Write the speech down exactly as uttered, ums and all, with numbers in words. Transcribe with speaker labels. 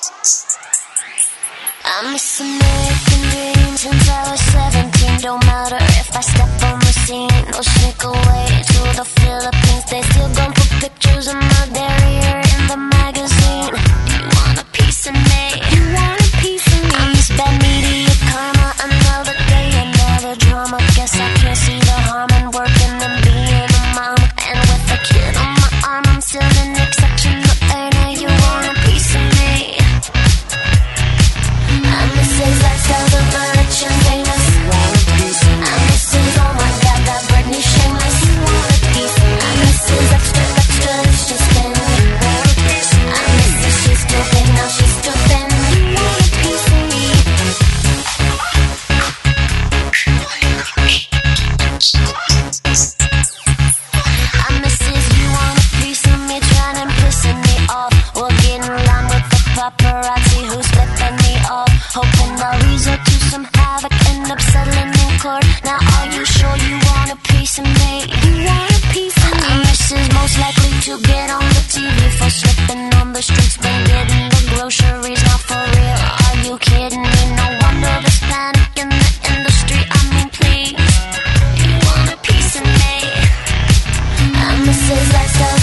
Speaker 1: I miss American dreams since I was seventeen. Don't matter if I step on the scene or sneak away to the Philippines. They still gon' put pictures of my derriere in the magazine. Do you want a piece of me? You want a piece of me? I miss bad media karma. Another day, another drama. Guess I can't see the harm in working and being a mom. And with a kid on my arm, I'm still an exception. But later, you want a piece of me? I miss his lifestyle, the rich and famous. I miss his, oh my god, that Britney shameless. I miss his extra, extra, it's just thin. I miss her, she's still big, now she's still thin. You want a piece of me? I miss his, you want a piece of me, trying and pissing me off. We're getting around with the paparazzi who's flipping me off. Hoping I'll resort to some havoc, end up settling in court. Now are you sure you want a piece of me? You want a piece of me? This is most likely to get on the T V for slipping on the streets. Been getting the groceries, not for real. Are you kidding me? No wonder there's panic in the industry. I mean, please, you want a piece of me? I miss his lifestyle.